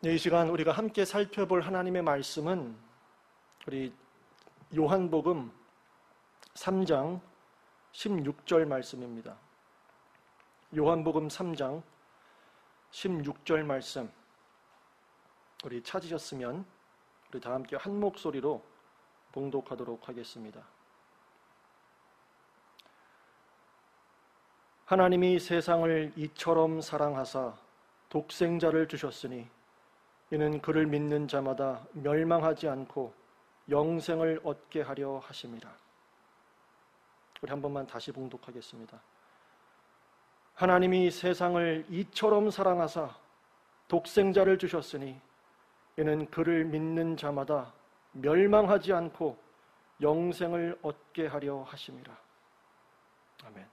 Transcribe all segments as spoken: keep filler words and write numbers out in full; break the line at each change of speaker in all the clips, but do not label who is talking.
이 시간 우리가 함께 살펴볼 하나님의 말씀은 우리 요한복음 삼 장 십육 절 말씀입니다. 요한복음 삼 장 십육 절 말씀, 우리 찾으셨으면 우리 다 함께 한 목소리로 봉독하도록 하겠습니다. 하나님이 세상을 이처럼 사랑하사 독생자를 주셨으니 이는 그를 믿는 자마다 멸망하지 않고 영생을 얻게 하려 하심이라. 우리 한 번만 다시 봉독하겠습니다. 하나님이 세상을 이처럼 사랑하사 독생자를 주셨으니 이는 그를 믿는 자마다 멸망하지 않고 영생을 얻게 하려 하심이라. 아멘.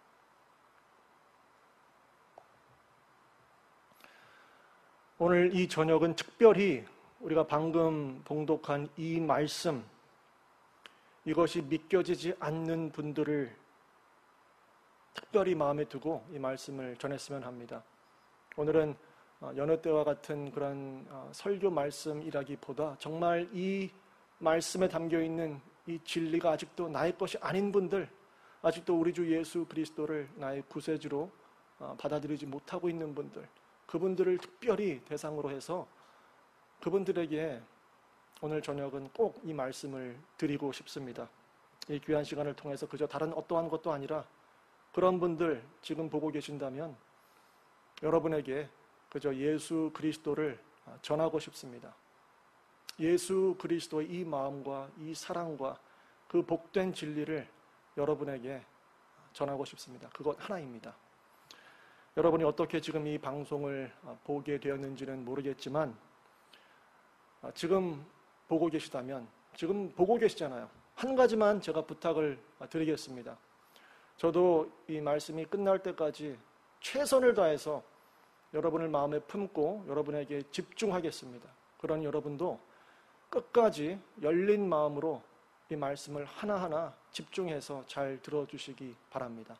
오늘 이 저녁은 특별히 우리가 방금 봉독한 이 말씀, 이것이 믿겨지지 않는 분들을 특별히 마음에 두고 이 말씀을 전했으면 합니다. 오늘은 여느 때와 같은 그런 설교 말씀이라기보다 정말 이 말씀에 담겨있는 이 진리가 아직도 나의 것이 아닌 분들, 아직도 우리 주 예수 그리스도를 나의 구세주로 받아들이지 못하고 있는 분들, 그분들을 특별히 대상으로 해서 그분들에게 오늘 저녁은 꼭 이 말씀을 드리고 싶습니다. 이 귀한 시간을 통해서 그저 다른 어떠한 것도 아니라 그런 분들 지금 보고 계신다면 여러분에게 그저 예수 그리스도를 전하고 싶습니다. 예수 그리스도의 이 마음과 이 사랑과 그 복된 진리를 여러분에게 전하고 싶습니다. 그것 하나입니다. 여러분이 어떻게 지금 이 방송을 보게 되었는지는 모르겠지만 지금 보고 계시다면, 지금 보고 계시잖아요. 한 가지만 제가 부탁을 드리겠습니다. 저도 이 말씀이 끝날 때까지 최선을 다해서 여러분을 마음에 품고 여러분에게 집중하겠습니다. 그런 여러분도 끝까지 열린 마음으로 이 말씀을 하나하나 집중해서 잘 들어주시기 바랍니다.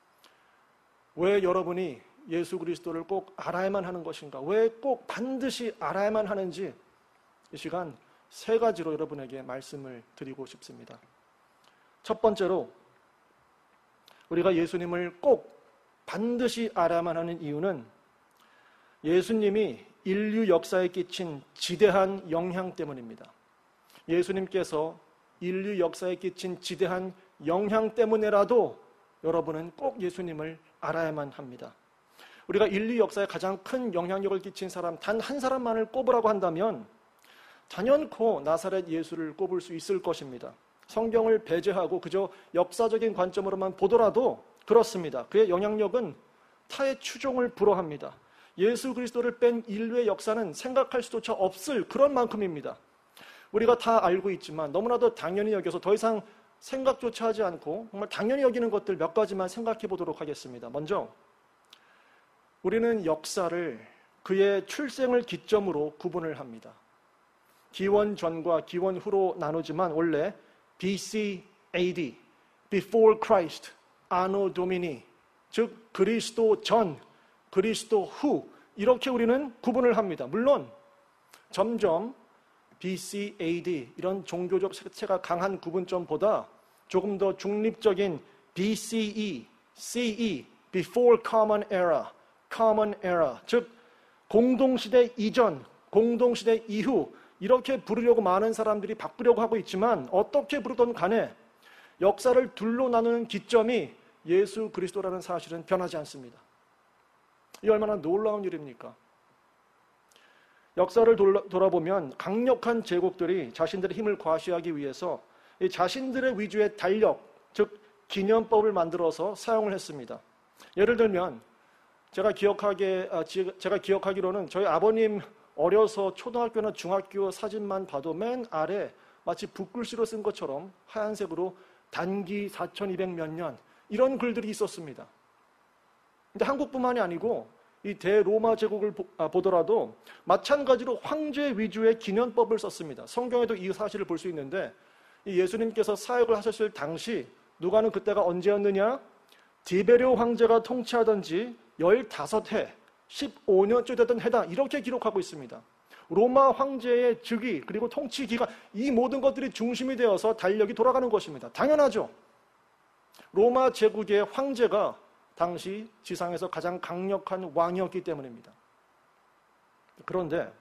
왜 여러분이 예수 그리스도를 꼭 알아야만 하는 것인가? 왜 꼭 반드시 알아야만 하는지 이 시간 세 가지로 여러분에게 말씀을 드리고 싶습니다. 첫 번째로 우리가 예수님을 꼭 반드시 알아야만 하는 이유는 예수님이 인류 역사에 끼친 지대한 영향 때문입니다. 예수님께서 인류 역사에 끼친 지대한 영향 때문에라도 여러분은 꼭 예수님을 알아야만 합니다. 우리가 인류 역사에 가장 큰 영향력을 끼친 사람 단 한 사람만을 꼽으라고 한다면 단연코 나사렛 예수를 꼽을 수 있을 것입니다. 성경을 배제하고 그저 역사적인 관점으로만 보더라도 그렇습니다. 그의 영향력은 타의 추종을 불허합니다. 예수 그리스도를 뺀 인류의 역사는 생각할 수조차 없을 그런 만큼입니다. 우리가 다 알고 있지만 너무나도 당연히 여겨서 더 이상 생각조차 하지 않고 정말 당연히 여기는 것들 몇 가지만 생각해 보도록 하겠습니다. 먼저 우리는 역사를 그의 출생을 기점으로 구분을 합니다. 기원 전과 기원 후로 나누지만 원래 비씨 에이디, Before Christ, Anno Domini, 즉 그리스도 전, 그리스도 후, 이렇게 우리는 구분을 합니다. 물론 점점 비씨 에이디 이런 종교적 색채가 강한 구분점보다 조금 더 중립적인 비씨이, 씨이, Before Common Era, Common Era, 즉 공동시대 이전, 공동시대 이후 이렇게 부르려고 많은 사람들이 바꾸려고 하고 있지만 어떻게 부르던 간에 역사를 둘로 나누는 기점이 예수 그리스도라는 사실은 변하지 않습니다. 이 얼마나 놀라운 일입니까? 역사를 돌아보면 강력한 제국들이 자신들의 힘을 과시하기 위해서 자신들의 위주의 달력, 즉 기념법을 만들어서 사용을 했습니다. 예를 들면 제가 기억하게 제가 기억하기로는 저희 아버님 어려서 초등학교나 중학교 사진만 봐도 맨 아래 마치 붓글씨로 쓴 것처럼 하얀색으로 단기 사천이백 몇 년 이런 글들이 있었습니다. 근데 한국뿐만이 아니고 이 대로마 제국을 보더라도 마찬가지로 황제 위주의 기념법을 썼습니다. 성경에도 이 사실을 볼 수 있는데 예수님께서 사역을 하셨을 당시 누가는 그때가 언제였느냐? 디베레오 황제가 통치하던 지 열다섯 해 십오 년째 되던 해다 이렇게 기록하고 있습니다. 로마 황제의 즉위 그리고 통치 기간 이 모든 것들이 중심이 되어서 달력이 돌아가는 것입니다. 당연하죠. 로마 제국의 황제가 당시 지상에서 가장 강력한 왕이었기 때문입니다. 그런데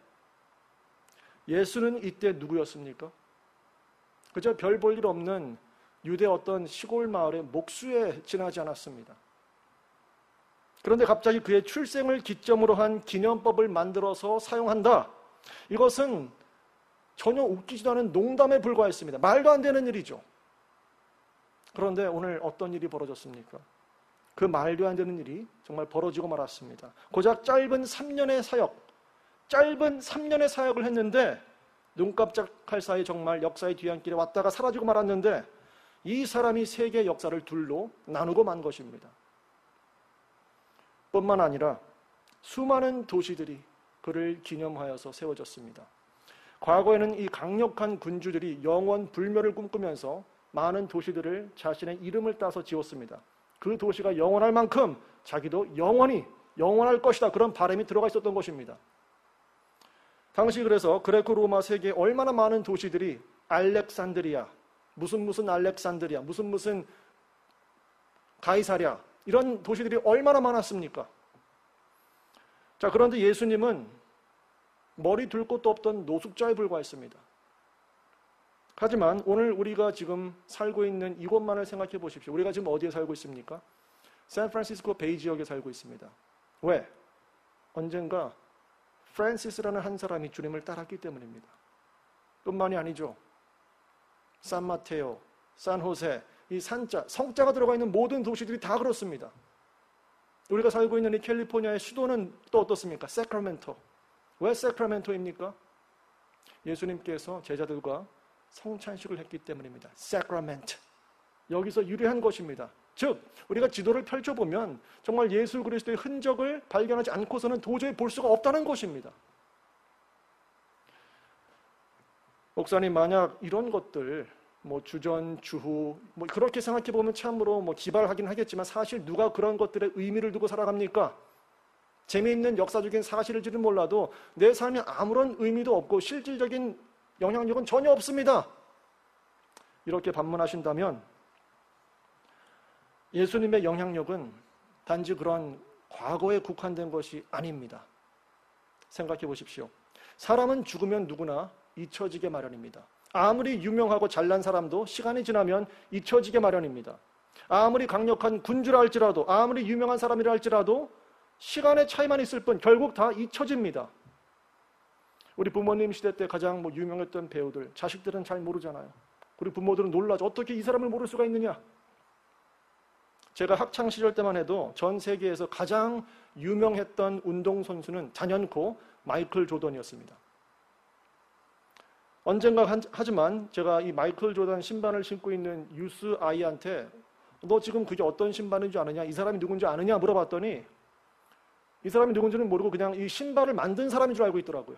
예수는 이때 누구였습니까? 그저 별 볼 일 없는 유대 어떤 시골 마을의 목수에 지나지 않았습니다. 그런데 갑자기 그의 출생을 기점으로 한 기념법을 만들어서 사용한다. 이것은 전혀 웃기지도 않은 농담에 불과했습니다. 말도 안 되는 일이죠. 그런데 오늘 어떤 일이 벌어졌습니까? 그 말도 안 되는 일이 정말 벌어지고 말았습니다. 고작 짧은 삼 년의 사역, 짧은 삼 년의 사역을 했는데 눈 깜짝할 사이 정말 역사의 뒤안길에 왔다가 사라지고 말았는데 이 사람이 세계 역사를 둘로 나누고 만 것입니다. 뿐만 아니라 수많은 도시들이 그를 기념하여서 세워졌습니다. 과거에는 이 강력한 군주들이 영원 불멸을 꿈꾸면서 많은 도시들을 자신의 이름을 따서 지었습니다. 그 도시가 영원할 만큼 자기도 영원히 영원할 것이다. 그런 바람이 들어가 있었던 것입니다. 당시 그래서 그레코 로마 세계에 얼마나 많은 도시들이 알렉산드리아, 무슨 무슨 알렉산드리아, 무슨 무슨 가이사랴 이런 도시들이 얼마나 많았습니까? 자, 그런데 예수님은 머리 둘 곳도 없던 노숙자에 불과했습니다. 하지만 오늘 우리가 지금 살고 있는 이곳만을 생각해 보십시오. 우리가 지금 어디에 살고 있습니까? 샌프란시스코 베이 지역에 살고 있습니다. 왜? 언젠가 프란시스라는 한 사람이 주님을 따랐기 때문입니다. 뿐만이 아니죠. 산마테오, 산호세, 이 산자, 성자가 들어가 있는 모든 도시들이 다 그렇습니다. 우리가 살고 있는 이 캘리포니아의 수도는 또 어떻습니까? 세크라멘토. 왜 세크라멘토입니까? 예수님께서 제자들과 성찬식을 했기 때문입니다. 세크라멘트. 여기서 유래한 것입니다. 즉, 우리가 지도를 펼쳐보면 정말 예수 그리스도의 흔적을 발견하지 않고서는 도저히 볼 수가 없다는 것입니다. 목사님, 만약 이런 것들 뭐 주전, 주후 뭐 그렇게 생각해 보면 참으로 뭐 기발하긴 하겠지만 사실 누가 그런 것들의 의미를 두고 살아갑니까? 재미있는 역사적인 사실일지는 몰라도 내 삶에 아무런 의미도 없고 실질적인 영향력은 전혀 없습니다. 이렇게 반문하신다면 예수님의 영향력은 단지 그런 과거에 국한된 것이 아닙니다. 생각해 보십시오. 사람은 죽으면 누구나 잊혀지게 마련입니다. 아무리 유명하고 잘난 사람도 시간이 지나면 잊혀지게 마련입니다. 아무리 강력한 군주라 할지라도, 아무리 유명한 사람이라 할지라도 시간의 차이만 있을 뿐 결국 다 잊혀집니다. 우리 부모님 시대 때 가장 뭐 유명했던 배우들, 자식들은 잘 모르잖아요. 우리 부모들은 놀라죠. 어떻게 이 사람을 모를 수가 있느냐? 제가 학창시절 때만 해도 전 세계에서 가장 유명했던 운동선수는 단연코 마이클 조던이었습니다. 언젠가 하지만 제가 이 마이클 조던 신발을 신고 있는 유스 아이한테 너 지금 그게 어떤 신발인지 아느냐? 이 사람이 누군지 아느냐? 물어봤더니 이 사람이 누군지는 모르고 그냥 이 신발을 만든 사람인 줄 알고 있더라고요.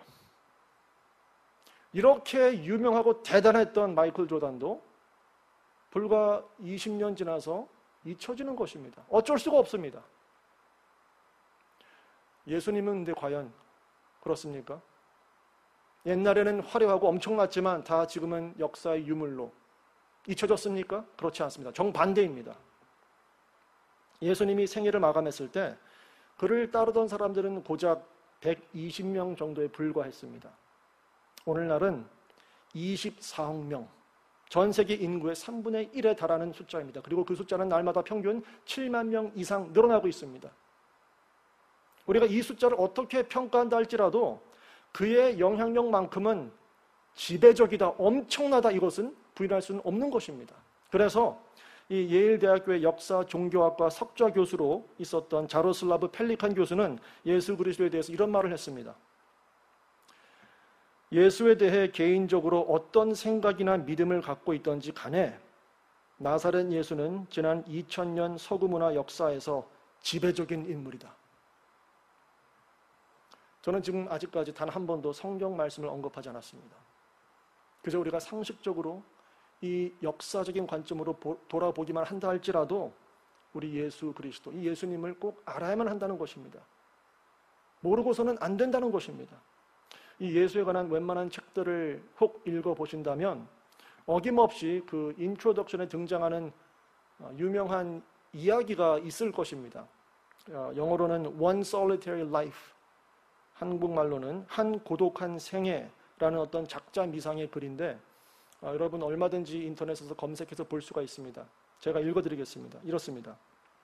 이렇게 유명하고 대단했던 마이클 조던도 불과 이십 년 지나서 잊혀지는 것입니다. 어쩔 수가 없습니다. 예수님은 근데 과연 그렇습니까? 옛날에는 화려하고 엄청났지만 다 지금은 역사의 유물로 잊혀졌습니까? 그렇지 않습니다. 정반대입니다. 예수님이 생애를 마감했을 때 그를 따르던 사람들은 고작 백이십 명 정도에 불과했습니다. 오늘날은 이십사억 명, 전 세계 인구의 삼분의 일에 달하는 숫자입니다. 그리고 그 숫자는 날마다 평균 칠만 명 이상 늘어나고 있습니다. 우리가 이 숫자를 어떻게 평가한다 할지라도 그의 영향력만큼은 지배적이다, 엄청나다, 이것은 부인할 수는 없는 것입니다. 그래서 이 예일대학교의 역사 종교학과 석좌 교수로 있었던 자로슬라브 펠리칸 교수는 예수 그리스도에 대해서 이런 말을 했습니다. 예수에 대해 개인적으로 어떤 생각이나 믿음을 갖고 있던지 간에 나사렛 예수는 지난 이천 년 서구문화 역사에서 지배적인 인물이다. 저는 지금 아직까지 단 한 번도 성경 말씀을 언급하지 않았습니다. 그저 우리가 상식적으로 이 역사적인 관점으로 보, 돌아보기만 한다 할지라도 우리 예수 그리스도, 이 예수님을 꼭 알아야만 한다는 것입니다. 모르고서는 안 된다는 것입니다. 이 예수에 관한 웬만한 책들을 혹 읽어보신다면 어김없이 그 인트로덕션에 등장하는 유명한 이야기가 있을 것입니다. 영어로는 One Solitary Life, 한국말로는 한 고독한 생애라는 어떤 작자 미상의 글인데 여러분 얼마든지 인터넷에서 검색해서 볼 수가 있습니다. 제가 읽어드리겠습니다. 이렇습니다.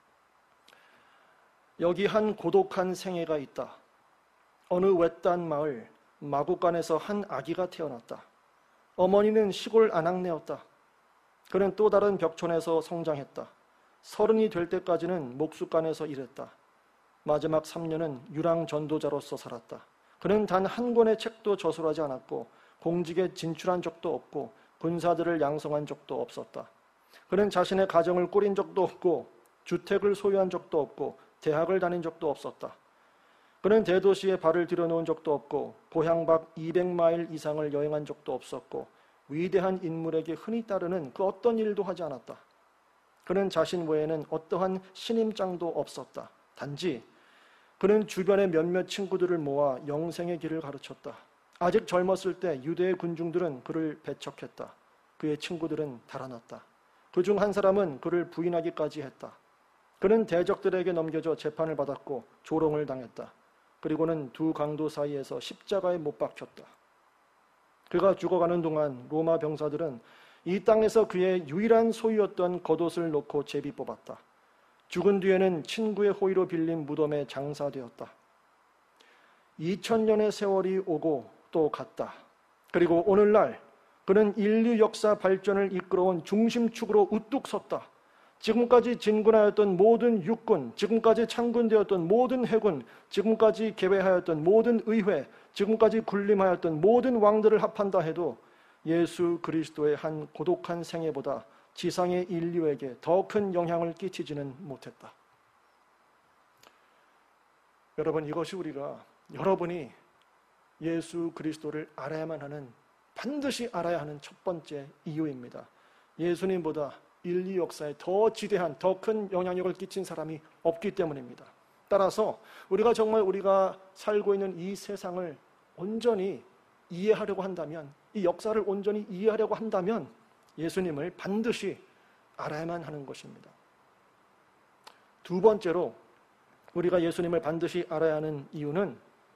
여기 한 고독한 생애가 있다. 어느 외딴 마을 마구간에서 한 아기가 태어났다. 어머니는 시골 아낙네였다. 그는 또 다른 벽촌에서 성장했다. 서른이 될 때까지는 목숫간에서 일했다. 마지막 삼 년은 유랑 전도자로서 살았다. 그는 단 한 권의 책도 저술하지 않았고 공직에 진출한 적도 없고 군사들을 양성한 적도 없었다. 그는 자신의 가정을 꾸린 적도 없고 주택을 소유한 적도 없고 대학을 다닌 적도 없었다. 그는 대도시에 발을 들여놓은 적도 없고 고향 밖 이백 마일 이상을 여행한 적도 없었고 위대한 인물에게 흔히 따르는 그 어떤 일도 하지 않았다. 그는 자신 외에는 어떠한 신임장도 없었다. 단지 그는 주변의 몇몇 친구들을 모아 영생의 길을 가르쳤다. 아직 젊었을 때 유대의 군중들은 그를 배척했다. 그의 친구들은 달아났다. 그중 한 사람은 그를 부인하기까지 했다. 그는 대적들에게 넘겨져 재판을 받았고 조롱을 당했다. 그리고는 두 강도 사이에서 십자가에 못 박혔다. 그가 죽어가는 동안 로마 병사들은 이 땅에서 그의 유일한 소유였던 겉옷을 놓고 제비 뽑았다. 죽은 뒤에는 친구의 호의로 빌린 무덤에 장사되었다. 이천 년의 세월이 오고 또 갔다. 그리고 오늘날 그는 인류 역사 발전을 이끌어온 중심축으로 우뚝 섰다. 지금까지 진군하였던 모든 육군, 지금까지 창군되었던 모든 해군, 지금까지 개회하였던 모든 의회, 지금까지 군림하였던 모든 왕들을 합한다 해도 예수 그리스도의 한 고독한 생애보다 지상의 인류에게 더 큰 영향을 끼치지는 못했다. 여러분, 이것이 우리가 여러분이 예수 그리스도를 알아야만 하는, 반드시 알아야 하는 첫 번째 이유입니다. 예수님보다 인류 역사에 더 지대한, 더 큰 영향력을 끼친 사람이 없기 때문입니다. 따라서 우리가 정말 우리가 살고 있는 이 세상을 온전히 이해하려고 한다면, 이 역사를 온전히 이해하려고 한다면 예수님을 반드시 알아야만 하는 것입니다. 두 번째로 우리가 예수님을 반드시 알아야 하는 이유는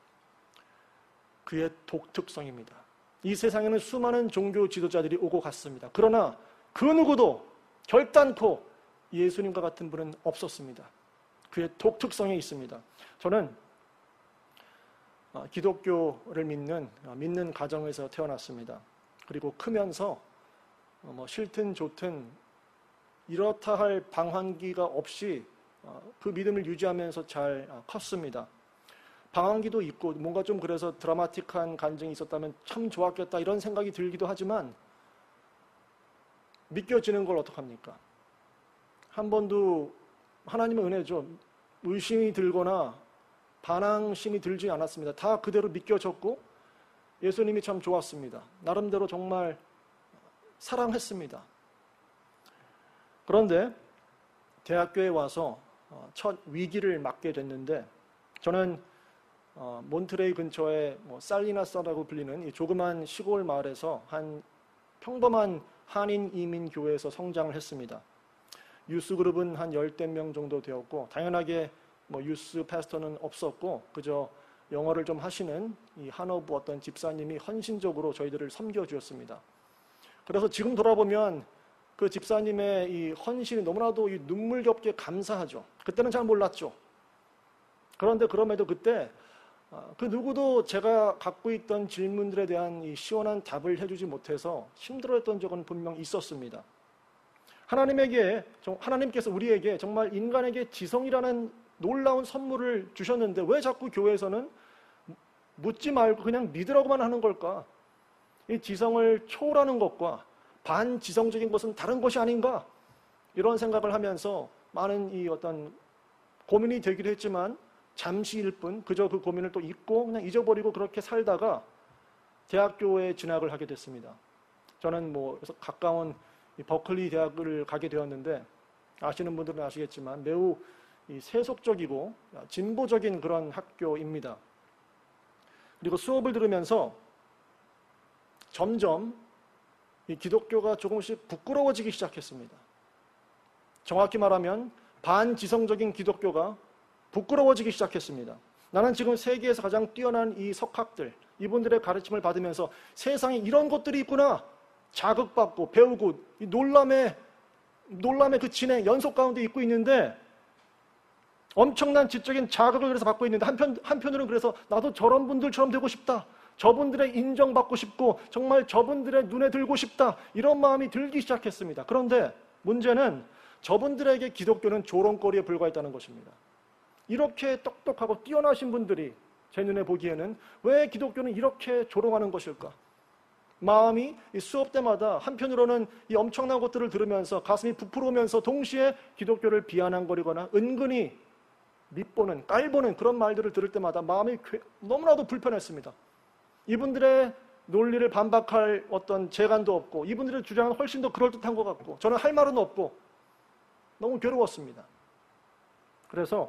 그의 독특성입니다. 이 세상에는 수많은 종교 지도자들이 오고 갔습니다. 그러나 그 누구도 결단코 예수님과 같은 분은 없었습니다. 그의 독특성이 있습니다. 저는 기독교를 믿는, 믿는 가정에서 태어났습니다. 그리고 크면서 뭐 싫든 좋든 이렇다 할 방황기가 없이 그 믿음을 유지하면서 잘 컸습니다. 방황기도 있고 뭔가 좀 그래서 드라마틱한 간증이 있었다면 참 좋았겠다 이런 생각이 들기도 하지만 믿겨지는 걸 어떡합니까? 한 번도 하나님의 은혜죠. 의심이 들거나 반항심이 들지 않았습니다. 다 그대로 믿겨졌고 예수님이 참 좋았습니다. 나름대로 정말 사랑했습니다. 그런데 대학교에 와서 첫 위기를 맞게 됐는데 저는 몬트레이 근처에 뭐 살리나스라고 불리는 이 조그만 시골 마을에서 한 평범한 한인 이민 교회에서 성장을 했습니다. 유스 그룹은 한 열댓 명 정도 되었고 당연하게 뭐 유스 패스터는 없었고 그저 영어를 좀 하시는 이 한어부 어떤 집사님이 헌신적으로 저희들을 섬겨주었습니다. 그래서 지금 돌아보면 그 집사님의 이 헌신이 너무나도 이 눈물겹게 감사하죠. 그때는 잘 몰랐죠. 그런데 그럼에도 그때 그 누구도 제가 갖고 있던 질문들에 대한 이 시원한 답을 해주지 못해서 힘들어했던 적은 분명 있었습니다. 하나님에게, 하나님께서 우리에게 정말 인간에게 지성이라는 놀라운 선물을 주셨는데 왜 자꾸 교회에서는 묻지 말고 그냥 믿으라고만 하는 걸까? 이 지성을 초월하는 것과 반지성적인 것은 다른 것이 아닌가? 이런 생각을 하면서 많은 이 어떤 고민이 되기도 했지만 잠시일 뿐 그저 그 고민을 또 잊고 그냥 잊어버리고 그렇게 살다가 대학교에 진학을 하게 됐습니다. 저는 뭐 가까운 버클리 대학을 가게 되었는데 아시는 분들은 아시겠지만 매우 이 세속적이고 진보적인 그런 학교입니다. 그리고 수업을 들으면서 점점 이 기독교가 조금씩 부끄러워지기 시작했습니다. 정확히 말하면 반지성적인 기독교가 부끄러워지기 시작했습니다. 나는 지금 세계에서 가장 뛰어난 이 석학들, 이분들의 가르침을 받으면서 세상에 이런 것들이 있구나 자극받고 배우고 이 놀람의 놀람의 그 진행 연속 가운데 있고 있는데 엄청난 지적인 자극을 그래서 받고 있는데 한편, 한편으로는 그래서 나도 저런 분들처럼 되고 싶다. 저분들의 인정받고 싶고 정말 저분들의 눈에 들고 싶다. 이런 마음이 들기 시작했습니다. 그런데 문제는 저분들에게 기독교는 조롱거리에 불과했다는 것입니다. 이렇게 똑똑하고 뛰어나신 분들이 제 눈에 보기에는 왜 기독교는 이렇게 조롱하는 것일까? 마음이 이 수업 때마다 한편으로는 이 엄청난 것들을 들으면서 가슴이 부풀어오면서 동시에 기독교를 비아냥거리거나 은근히 밉보는 깔보는 그런 말들을 들을 때마다 마음이 너무나도 불편했습니다. 이분들의 논리를 반박할 어떤 재간도 없고 이분들의 주장은 훨씬 더 그럴듯한 것 같고 저는 할 말은 없고 너무 괴로웠습니다. 그래서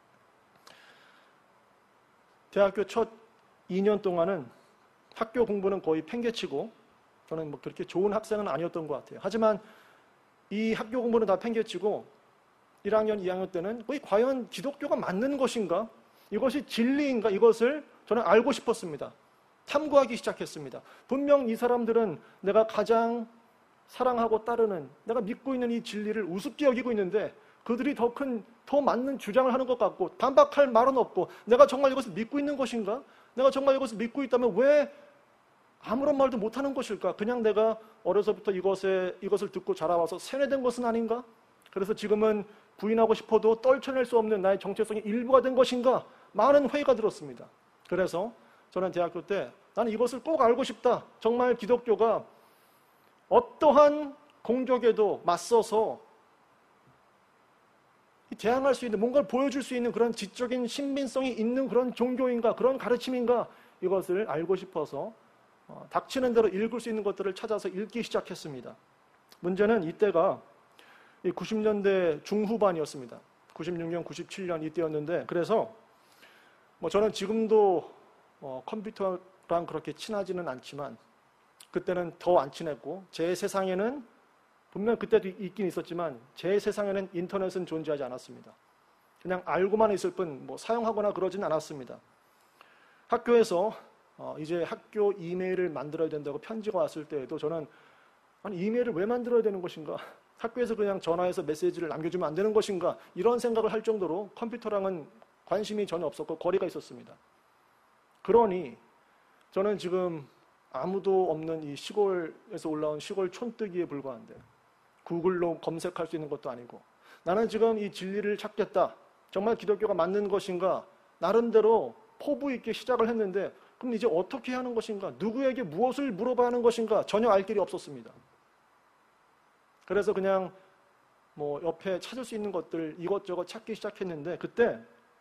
대학교 첫 이 년 동안은 학교 공부는 거의 팽개치고 저는 뭐 그렇게 좋은 학생은 아니었던 것 같아요. 하지만 이 학교 공부는 다 팽개치고 일 학년, 이 학년 때는 거의 과연 기독교가 맞는 것인가? 이것이 진리인가? 이것을 저는 알고 싶었습니다. 탐구하기 시작했습니다. 분명 이 사람들은 내가 가장 사랑하고 따르는 내가 믿고 있는 이 진리를 우습게 여기고 있는데 그들이 더 큰, 더 맞는 주장을 하는 것 같고 반박할 말은 없고 내가 정말 이것을 믿고 있는 것인가? 내가 정말 이것을 믿고 있다면 왜 아무런 말도 못하는 것일까? 그냥 내가 어려서부터 이것에, 이것을 듣고 자라와서 세뇌된 것은 아닌가? 그래서 지금은 부인하고 싶어도 떨쳐낼 수 없는 나의 정체성의 일부가 된 것인가? 많은 회의가 들었습니다. 그래서 저는 대학교 때 나는 이것을 꼭 알고 싶다. 정말 기독교가 어떠한 공격에도 맞서서 대항할 수 있는 뭔가를 보여줄 수 있는 그런 지적인 신빙성이 있는 그런 종교인가 그런 가르침인가 이것을 알고 싶어서 어, 닥치는 대로 읽을 수 있는 것들을 찾아서 읽기 시작했습니다. 문제는 이때가 구십 년대 중후반이었습니다. 구십육 년, 구십칠 년 이때였는데 그래서 뭐 저는 지금도 어, 컴퓨터랑 그렇게 친하지는 않지만 그때는 더 안 친했고 제 세상에는 분명 그때도 있긴 있었지만 제 세상에는 인터넷은 존재하지 않았습니다. 그냥 알고만 있을 뿐 뭐 사용하거나 그러진 않았습니다. 학교에서 어, 이제 학교 이메일을 만들어야 된다고 편지가 왔을 때에도 저는 아니 이메일을 왜 만들어야 되는 것인가? 학교에서 그냥 전화해서 메시지를 남겨주면 안 되는 것인가? 이런 생각을 할 정도로 컴퓨터랑은 관심이 전혀 없었고 거리가 있었습니다. 그러니 저는 지금 아무도 없는 이 시골에서 올라온 시골 촌뜨기에 불과한데 구글로 검색할 수 있는 것도 아니고 나는 지금 이 진리를 찾겠다. 정말 기독교가 맞는 것인가? 나름대로 포부 있게 시작을 했는데 그럼 이제 어떻게 하는 것인가? 누구에게 무엇을 물어봐야 하는 것인가? 전혀 알 길이 없었습니다. 그래서 그냥 뭐 옆에 찾을 수 있는 것들 이것저것 찾기 시작했는데 그때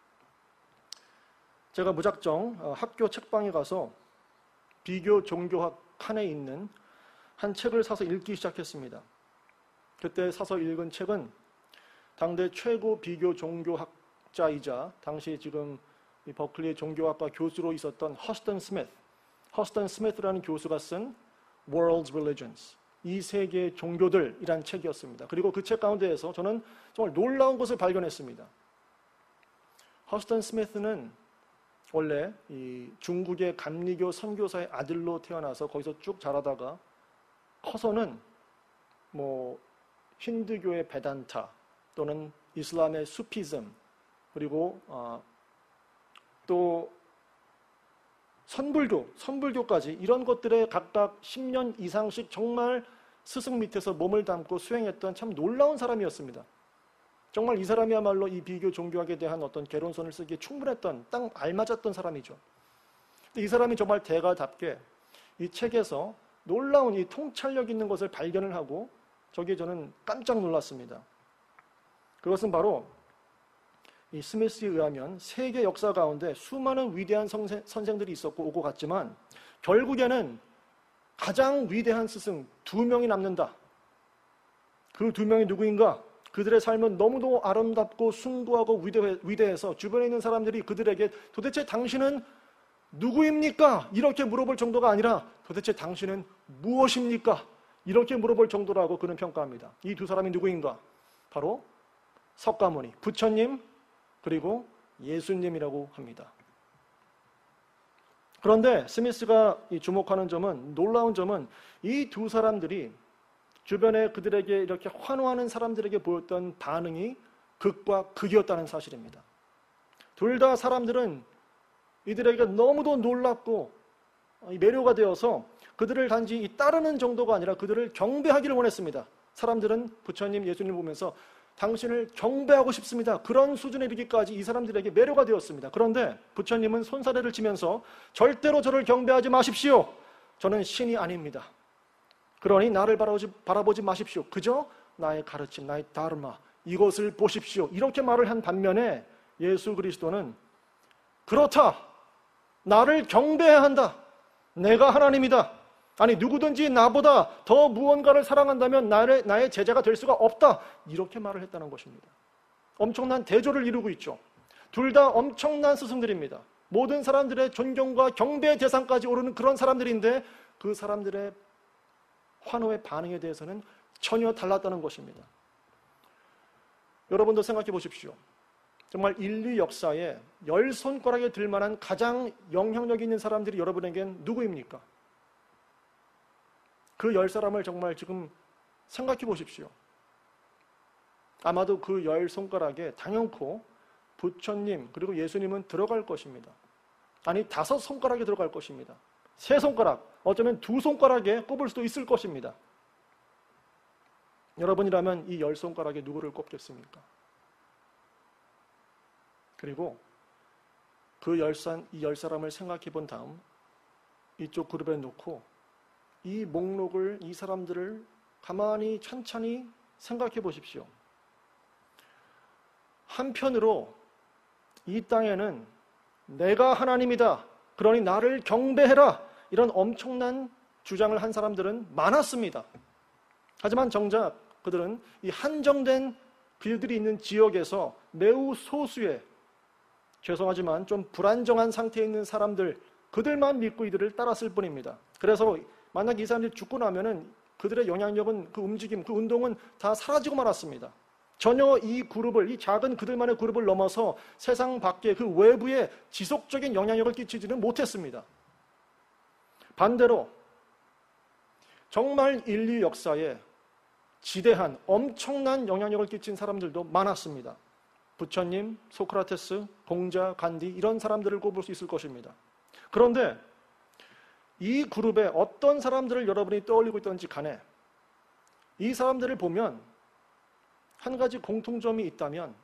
제가 무작정 학교 책방에 가서 비교 종교학 칸에 있는 한 책을 사서 읽기 시작했습니다. 그때 사서 읽은 책은 당대 최고 비교 종교학자이자 당시 지금 이 버클리 종교학과 교수로 있었던 허스턴 스미스, 허스턴 스미스라는 교수가 쓴 World's Religions, 이 세계의 종교들이란 책이었습니다. 그리고 그 책 가운데에서 저는 정말 놀라운 것을 발견했습니다. 허스턴 스미스는 원래 이 중국의 감리교 선교사의 아들로 태어나서 거기서 쭉 자라다가 커서는 뭐 힌두교의 베단타 또는 이슬람의 수피즘 그리고 어, 또 선불교, 선불교까지 이런 것들에 각각 십 년 이상씩 정말 스승 밑에서 몸을 담고 수행했던 참 놀라운 사람이었습니다. 정말 이 사람이야말로 이 비교 종교학에 대한 어떤 개론선을 쓰기에 충분했던, 딱 알맞았던 사람이죠. 근데 이 사람이 정말 대가답게 이 책에서 놀라운 이 통찰력 있는 것을 발견을 하고 저기에 저는 깜짝 놀랐습니다. 그것은 바로 이 스미스에 의하면 세계 역사 가운데 수많은 위대한 선생, 선생들이 있었고 오고 갔지만 결국에는 가장 위대한 스승 두 명이 남는다. 그 두 명이 누구인가? 그들의 삶은 너무도 아름답고 숭고하고 위대해, 위대해서 주변에 있는 사람들이 그들에게 도대체 당신은 누구입니까? 이렇게 물어볼 정도가 아니라 도대체 당신은 무엇입니까? 이렇게 물어볼 정도라고 그는 평가합니다. 이 두 사람이 누구인가? 바로 석가모니, 부처님, 그리고 예수님이라고 합니다. 그런데 스미스가 주목하는 점은, 놀라운 점은 이 두 사람들이 주변에 그들에게 이렇게 환호하는 사람들에게 보였던 반응이 극과 극이었다는 사실입니다. 둘 다 사람들은 이들에게 너무도 놀랍고 매료가 되어서 그들을 단지 따르는 정도가 아니라 그들을 경배하기를 원했습니다. 사람들은 부처님, 예수님을 보면서 당신을 경배하고 싶습니다. 그런 수준에 이르기까지 이 사람들에게 매료가 되었습니다. 그런데 부처님은 손사래를 치면서 절대로 저를 경배하지 마십시오. 저는 신이 아닙니다. 그러니 나를 바라보지, 바라보지 마십시오. 그저 나의 가르침, 나의 다르마, 이것을 보십시오. 이렇게 말을 한 반면에 예수 그리스도는 그렇다. 나를 경배해야 한다. 내가 하나님이다. 아니 누구든지 나보다 더 무언가를 사랑한다면 나의, 나의 제자가 될 수가 없다. 이렇게 말을 했다는 것입니다. 엄청난 대조를 이루고 있죠. 둘 다 엄청난 스승들입니다. 모든 사람들의 존경과 경배의 대상까지 오르는 그런 사람들인데 그 사람들의 환호의 반응에 대해서는 전혀 달랐다는 것입니다. 여러분도 생각해 보십시오. 정말 인류 역사에 열 손가락에 들 만한 가장 영향력 있는 사람들이 여러분에겐 누구입니까? 그 열 사람을 정말 지금 생각해 보십시오. 아마도 그 열 손가락에 당연코 부처님 그리고 예수님은 들어갈 것입니다. 아니 다섯 손가락에 들어갈 것입니다. 세 손가락, 어쩌면 두 손가락에 꼽을 수도 있을 것입니다. 여러분이라면 이 열 손가락에 누구를 꼽겠습니까? 그리고 그 열, 이 열 사람을 생각해 본 다음 이쪽 그룹에 놓고 이 목록을, 이 사람들을 가만히 천천히 생각해 보십시오. 한편으로 이 땅에는 내가 하나님이다. 그러니 나를 경배해라. 이런 엄청난 주장을 한 사람들은 많았습니다. 하지만 정작 그들은 이 한정된 그들이 있는 지역에서 매우 소수의, 죄송하지만 좀 불안정한 상태에 있는 사람들, 그들만 믿고 이들을 따랐을 뿐입니다. 그래서 만약 이 사람들이 죽고 나면은 그들의 영향력은, 그 움직임, 그 운동은 다 사라지고 말았습니다. 전혀 이 그룹을, 이 작은 그들만의 그룹을 넘어서 세상 밖에 그 외부에 지속적인 영향력을 끼치지는 못했습니다. 반대로 정말 인류 역사에 지대한 엄청난 영향력을 끼친 사람들도 많았습니다. 부처님, 소크라테스, 공자, 간디 이런 사람들을 꼽을 수 있을 것입니다. 그런데 이 그룹에 어떤 사람들을 여러분이 떠올리고 있던지 간에 이 사람들을 보면 한 가지 공통점이 있다면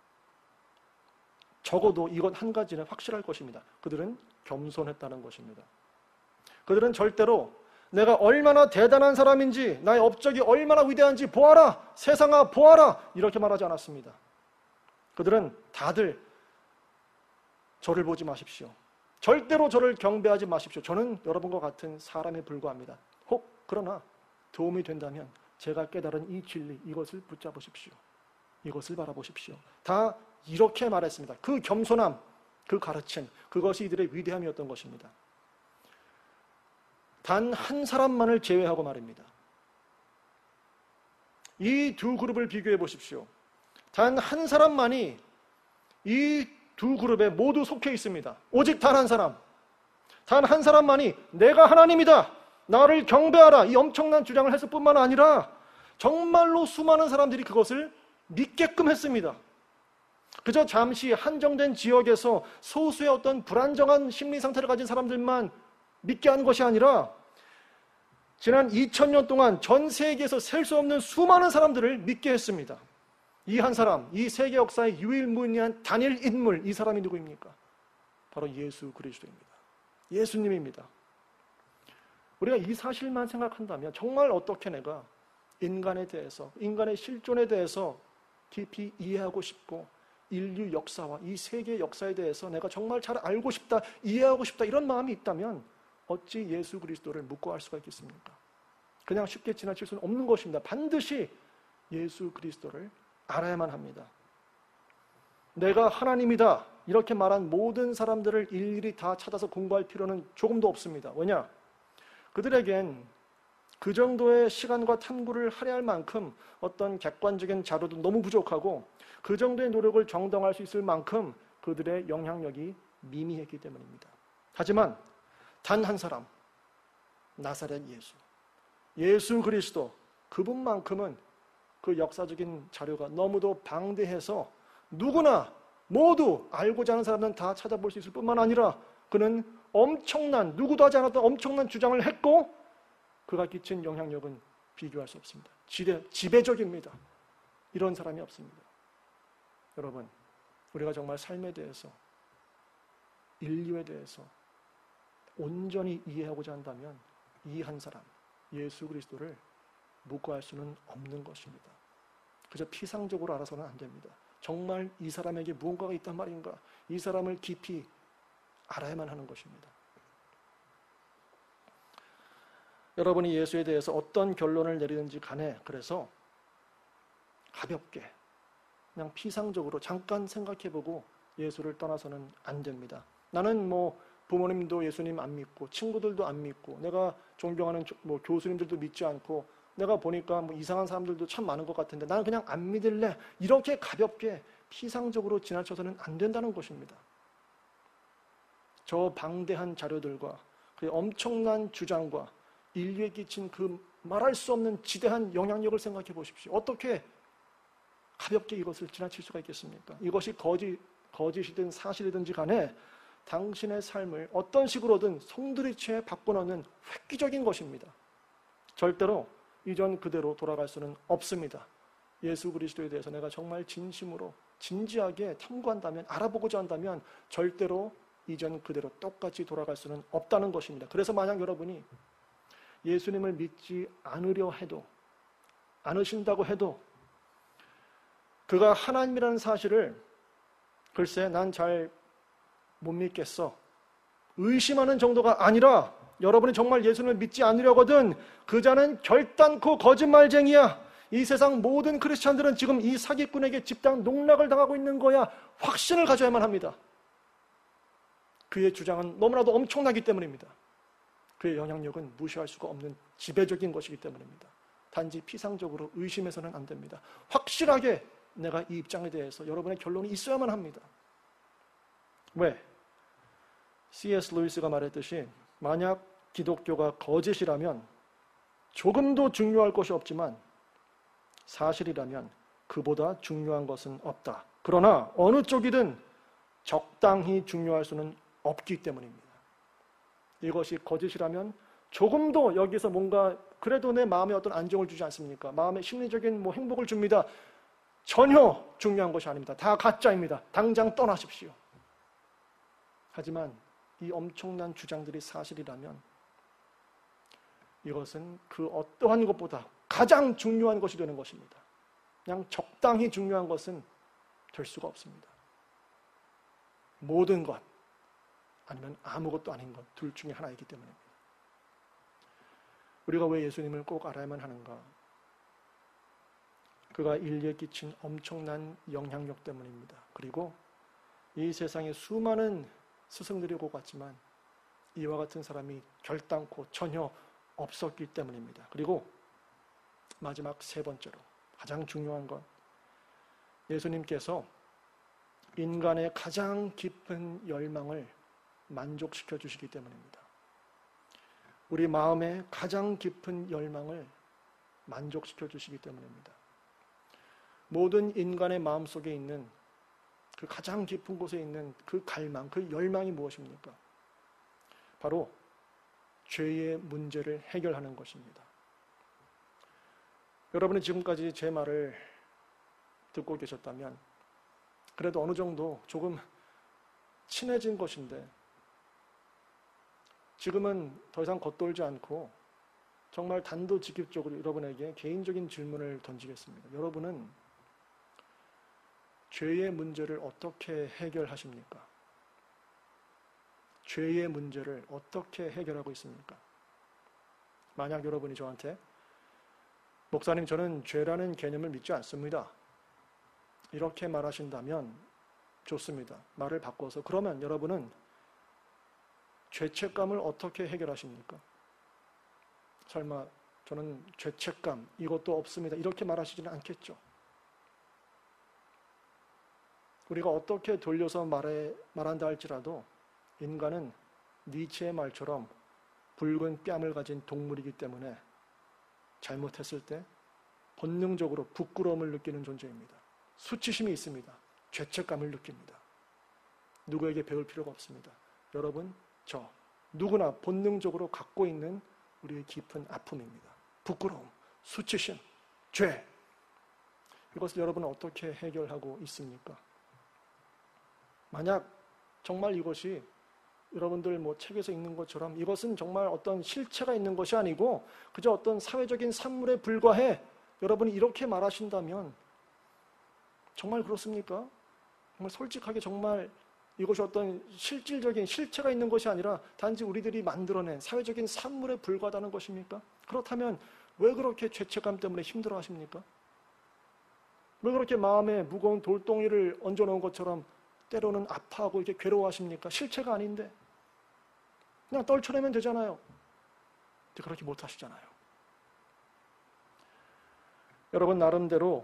적어도 이것 한 가지는 확실할 것입니다. 그들은 겸손했다는 것입니다. 그들은 절대로 내가 얼마나 대단한 사람인지, 나의 업적이 얼마나 위대한지 보아라, 세상아 보아라, 이렇게 말하지 않았습니다. 그들은 다들 저를 보지 마십시오. 절대로 저를 경배하지 마십시오. 저는 여러분과 같은 사람에 불과합니다. 혹 그러나 도움이 된다면 제가 깨달은 이 진리, 이것을 붙잡으십시오. 이것을 바라보십시오. 다 이렇게 말했습니다. 그 겸손함, 그 가르침, 그것이 이들의 위대함이었던 것입니다. 단 한 사람만을 제외하고 말입니다. 이 두 그룹을 비교해 보십시오. 단 한 사람만이 이 두 그룹에 모두 속해 있습니다. 오직 단 한 사람. 단 한 사람만이 내가 하나님이다. 나를 경배하라. 이 엄청난 주장을 했을 뿐만 아니라 정말로 수많은 사람들이 그것을 믿게끔 했습니다. 그저 잠시 한정된 지역에서 소수의 어떤 불안정한 심리 상태를 가진 사람들만 믿게 한 것이 아니라 지난 이천 년 동안 전 세계에서 셀 수 없는 수많은 사람들을 믿게 했습니다. 이 한 사람, 이 세계 역사의 유일무이한 단일 인물, 이 사람이 누구입니까? 바로 예수 그리스도입니다. 예수님입니다. 우리가 이 사실만 생각한다면 정말 어떻게 내가 인간에 대해서, 인간의 실존에 대해서 깊이 이해하고 싶고 인류 역사와 이 세계 역사에 대해서 내가 정말 잘 알고 싶다, 이해하고 싶다 이런 마음이 있다면 어찌 예수 그리스도를 묵고할 수가 있겠습니까? 그냥 쉽게 지나칠 수는 없는 것입니다. 반드시 예수 그리스도를 알아야만 합니다. 내가 하나님이다. 이렇게 말한 모든 사람들을 일일이 다 찾아서 공부할 필요는 조금도 없습니다. 왜냐? 그들에겐 그 정도의 시간과 탐구를 할애할 만큼 어떤 객관적인 자료도 너무 부족하고 그 정도의 노력을 정당화할 수 있을 만큼 그들의 영향력이 미미했기 때문입니다. 하지만 단 한 사람, 나사렛 예수, 예수 그리스도, 그분만큼은 그 역사적인 자료가 너무도 방대해서 누구나 모두 알고자 하는 사람은 다 찾아볼 수 있을 뿐만 아니라 그는 엄청난, 누구도 하지 않았던 엄청난 주장을 했고 그가 끼친 영향력은 비교할 수 없습니다. 지대, 지배적입니다. 이런 사람이 없습니다. 여러분, 우리가 정말 삶에 대해서, 인류에 대해서 온전히 이해하고자 한다면 이 한 사람, 예수 그리스도를 묵과할 수는 없는 것입니다. 그저 피상적으로 알아서는 안 됩니다. 정말 이 사람에게 무언가가 있단 말인가? 이 사람을 깊이 알아야만 하는 것입니다. 여러분이 예수에 대해서 어떤 결론을 내리는지 간에 그래서 가볍게 그냥 피상적으로 잠깐 생각해보고 예수를 떠나서는 안 됩니다. 나는 뭐 부모님도 예수님 안 믿고 친구들도 안 믿고 내가 존경하는 뭐 교수님들도 믿지 않고 내가 보니까 뭐 이상한 사람들도 참 많은 것 같은데 나는 그냥 안 믿을래. 이렇게 가볍게 피상적으로 지나쳐서는 안 된다는 것입니다. 저 방대한 자료들과 그 엄청난 주장과 인류에 끼친 그 말할 수 없는 지대한 영향력을 생각해 보십시오. 어떻게 가볍게 이것을 지나칠 수가 있겠습니까? 이것이 거짓, 거짓이든 사실이든지 간에 당신의 삶을 어떤 식으로든 송두리째 바꿔놓는 획기적인 것입니다. 절대로 이전 그대로 돌아갈 수는 없습니다. 예수 그리스도에 대해서 내가 정말 진심으로 진지하게 탐구한다면, 알아보고자 한다면 절대로 이전 그대로 똑같이 돌아갈 수는 없다는 것입니다. 그래서 만약 여러분이 예수님을 믿지 않으려 해도, 않으신다고 해도 그가 하나님이라는 사실을 글쎄 난 잘 못 믿겠어, 의심하는 정도가 아니라 여러분이 정말 예수님을 믿지 않으려거든 그 자는 결단코 거짓말쟁이야. 이 세상 모든 크리스찬들은 지금 이 사기꾼에게 집단 농락을 당하고 있는 거야. 확신을 가져야만 합니다. 그의 주장은 너무나도 엄청나기 때문입니다. 그의 영향력은 무시할 수가 없는 지배적인 것이기 때문입니다. 단지 피상적으로 의심해서는 안 됩니다. 확실하게 내가 이 입장에 대해서 여러분의 결론이 있어야만 합니다. 왜? 씨 에스 루이스가 말했듯이 만약 기독교가 거짓이라면 조금도 중요할 것이 없지만 사실이라면 그보다 중요한 것은 없다. 그러나 어느 쪽이든 적당히 중요할 수는 없기 때문입니다. 이것이 거짓이라면 조금도 여기서 뭔가 그래도 내 마음에 어떤 안정을 주지 않습니까? 마음에 심리적인 뭐 행복을 줍니다. 전혀 중요한 것이 아닙니다. 다 가짜입니다. 당장 떠나십시오. 하지만 이 엄청난 주장들이 사실이라면 이것은 그 어떠한 것보다 가장 중요한 것이 되는 것입니다. 그냥 적당히 중요한 것은 될 수가 없습니다. 모든 것 아니면 아무것도 아닌 것 둘 중에 하나이기 때문입니다. 우리가 왜 예수님을 꼭 알아야만 하는가? 그가 인류에 끼친 엄청난 영향력 때문입니다. 그리고 이 세상에 수많은 스승들이 오고 갔지만 이와 같은 사람이 결단코 전혀 없었기 때문입니다. 그리고 마지막 세 번째로 가장 중요한 건 예수님께서 인간의 가장 깊은 열망을 만족시켜 주시기 때문입니다. 우리 마음의 가장 깊은 열망을 만족시켜 주시기 때문입니다. 모든 인간의 마음속에 있는 그 가장 깊은 곳에 있는 그 갈망, 그 열망이 무엇입니까? 바로 죄의 문제를 해결하는 것입니다. 여러분이 지금까지 제 말을 듣고 계셨다면 그래도 어느 정도 조금 친해진 것인데 지금은 더 이상 겉돌지 않고 정말 단도직입적으로 여러분에게 개인적인 질문을 던지겠습니다. 여러분은 죄의 문제를 어떻게 해결하십니까? 죄의 문제를 어떻게 해결하고 있습니까? 만약 여러분이 저한테 목사님 저는 죄라는 개념을 믿지 않습니다. 이렇게 말하신다면 좋습니다. 말을 바꿔서 그러면 여러분은 죄책감을 어떻게 해결하십니까? 설마 저는 죄책감 이것도 없습니다. 이렇게 말하시지는 않겠죠. 우리가 어떻게 돌려서 말해, 말한다 할지라도 인간은 니체의 말처럼 붉은 뺨을 가진 동물이기 때문에 잘못했을 때 본능적으로 부끄러움을 느끼는 존재입니다. 수치심이 있습니다. 죄책감을 느낍니다. 누구에게 배울 필요가 없습니다. 여러분, 저 누구나 본능적으로 갖고 있는 우리의 깊은 아픔입니다. 부끄러움, 수치심, 죄. 이것을 여러분은 어떻게 해결하고 있습니까? 만약 정말 이것이 여러분들 뭐 책에서 읽는 것처럼 이것은 정말 어떤 실체가 있는 것이 아니고 그저 어떤 사회적인 산물에 불과해 여러분이 이렇게 말하신다면 정말 그렇습니까? 정말 솔직하게 정말 이것이 어떤 실질적인 실체가 있는 것이 아니라 단지 우리들이 만들어낸 사회적인 산물에 불과하다는 것입니까? 그렇다면 왜 그렇게 죄책감 때문에 힘들어 하십니까? 왜 그렇게 마음에 무거운 돌덩이를 얹어놓은 것처럼 때로는 아파하고 이렇게 괴로워하십니까? 실체가 아닌데 그냥 떨쳐내면 되잖아요. 근데 그렇게 못하시잖아요. 여러분 나름대로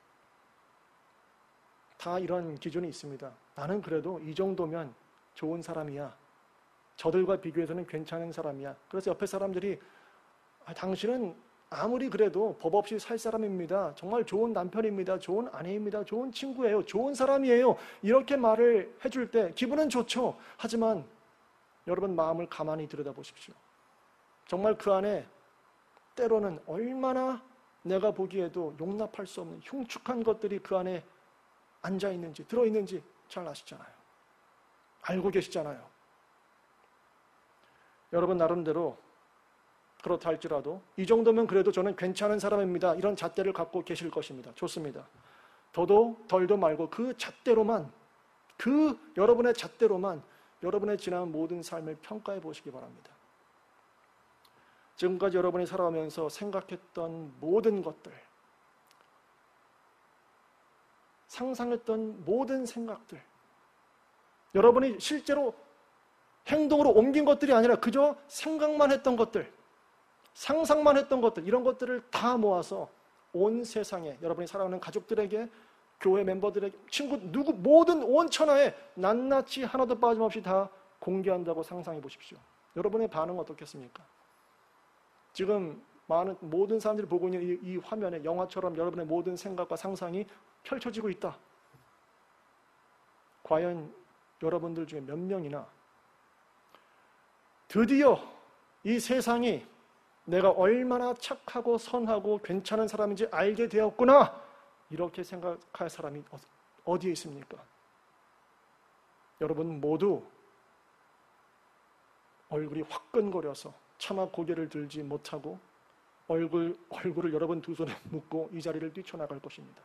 다 이런 기준이 있습니다. 나는 그래도 이 정도면 좋은 사람이야. 저들과 비교해서는 괜찮은 사람이야. 그래서 옆에 사람들이 아, 당신은 아무리 그래도 법 없이 살 사람입니다. 정말 좋은 남편입니다. 좋은 아내입니다. 좋은 친구예요. 좋은 사람이에요. 이렇게 말을 해줄 때 기분은 좋죠. 하지만 여러분 마음을 가만히 들여다보십시오. 정말 그 안에 때로는 얼마나 내가 보기에도 용납할 수 없는 흉측한 것들이 그 안에 앉아있는지 들어있는지 잘 아시잖아요. 알고 계시잖아요. 여러분 나름대로 그렇다 할지라도 이 정도면 그래도 저는 괜찮은 사람입니다. 이런 잣대를 갖고 계실 것입니다. 좋습니다. 더도 덜도 말고 그 잣대로만 그 여러분의 잣대로만 여러분의 지난 모든 삶을 평가해 보시기 바랍니다. 지금까지 여러분이 살아오면서 생각했던 모든 것들, 상상했던 모든 생각들, 여러분이 실제로 행동으로 옮긴 것들이 아니라 그저 생각만 했던 것들, 상상만 했던 것들, 이런 것들을 다 모아서 온 세상에 여러분이 사랑하는 가족들에게, 교회 멤버들에게, 친구, 누구, 모든 온 천하에 낱낱이 하나도 빠짐없이 다 공개한다고 상상해 보십시오. 여러분의 반응은 어떻겠습니까? 지금 많은 모든 사람들이 보고 있는 이, 이 화면에 영화처럼 여러분의 모든 생각과 상상이 펼쳐지고 있다. 과연 여러분들 중에 몇 명이나 드디어 이 세상이 내가 얼마나 착하고 선하고 괜찮은 사람인지 알게 되었구나, 이렇게 생각할 사람이 어디에 있습니까? 여러분 모두 얼굴이 화끈거려서 차마 고개를 들지 못하고 얼굴, 얼굴을 여러분 두 손에 묶고 이 자리를 뛰쳐나갈 것입니다.